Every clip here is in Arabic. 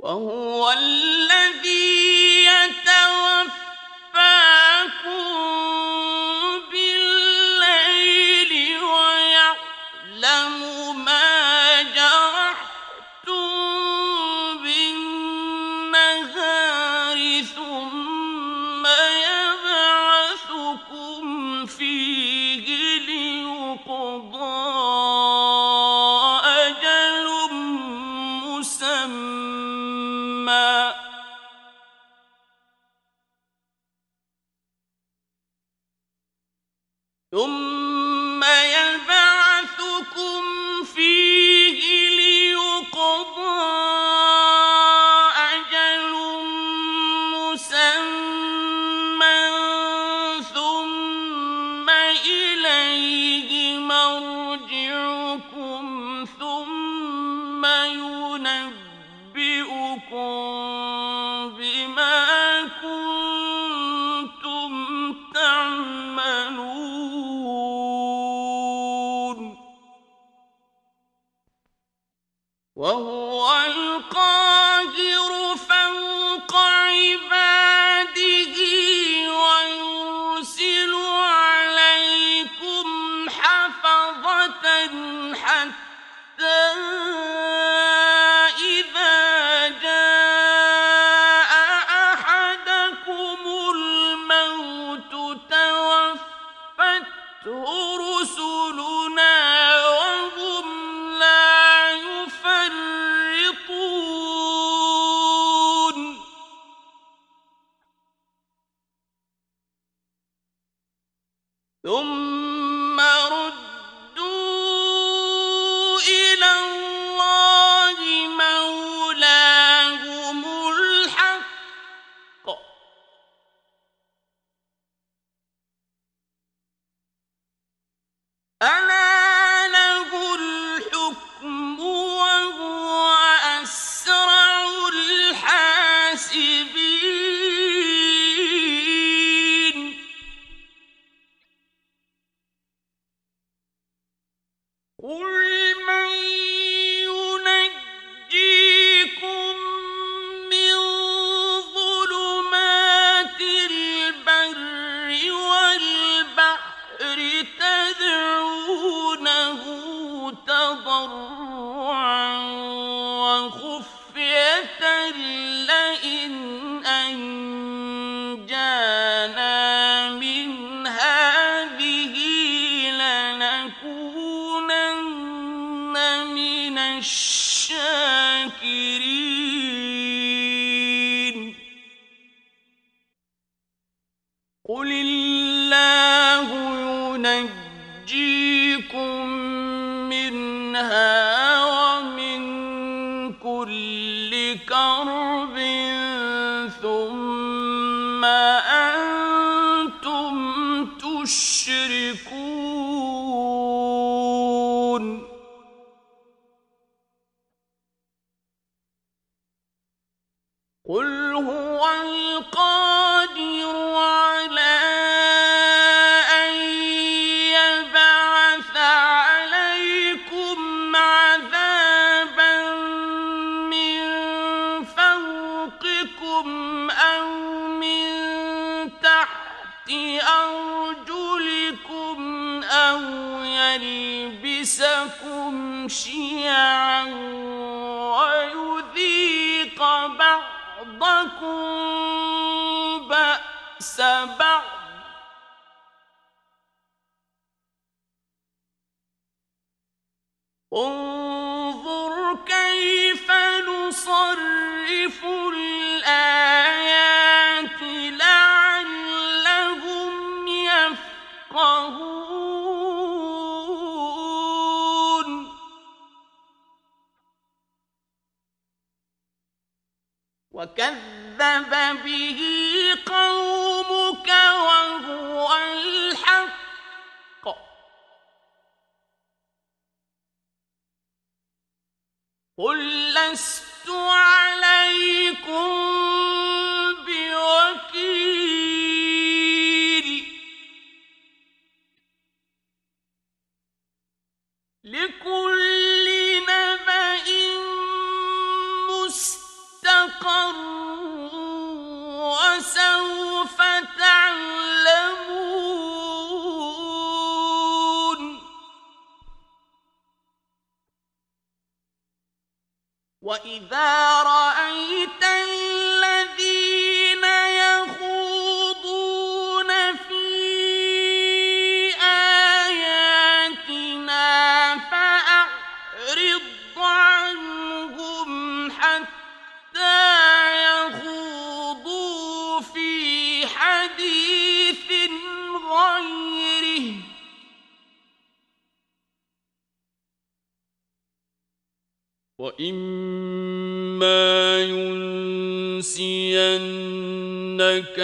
وهو الذي يتوفاكم بالليل ويعلم ما جرحتم بالنهار ثم يبعثكم فيه ليقضى أجل مسمى ثم يبعثكم فيه ليقضى أجل مسمى ثم إليه مرجعكم ثم ينبئكم بما كنتم تعملون وهو القاهر فوق عباده ويرسل عليكم حفظة حتى إذا جاء أحدكم الموت توفته رسلنا وهم لا يفرطون ثم ردوا إلى الله مولاهم الحق ألا له الحكم وهو أسرع الحاسبين قل من ينجيكم من ظلمات البر والبحر تدعونه تضرعا وخفية لئن أنجانا من هذه لنكونن من الشاكرين قل الله ينجيكم منها ومن كل كرب ثم أنتم تشركون قل هو القادر على أن يبعث عليكم عذابا من فوقكم أو من تحت أرجلكم أو يلبسكم شيعا ويذيق بعضكم بأس بعض انظر كيف نصرف الآيات لعلهم يفقهون وكذب به قومك وهو الحق قل لست عليكم بوكيل لكل نبأ مستقر وَإِذَا رَأَيْتَ الَّذِينَ يَخُوضُونَ فِي آيَاتِنَا فَأَعْرِضْ عَنْهُمْ حَتَّىٰ يَخُوضُوا فِي حَدِيثٍ غَيْرِهِ ۚ وَإِمَّا يُنسِيَنَّكَ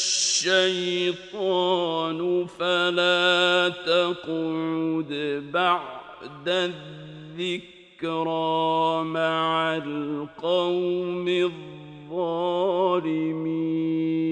الشَّيْطَانُ فَلَا تَقْعُدْ بَعْدَ الذِّكْرَىٰ مَعَ الْقَوْمِ الظَّالِمِينَ.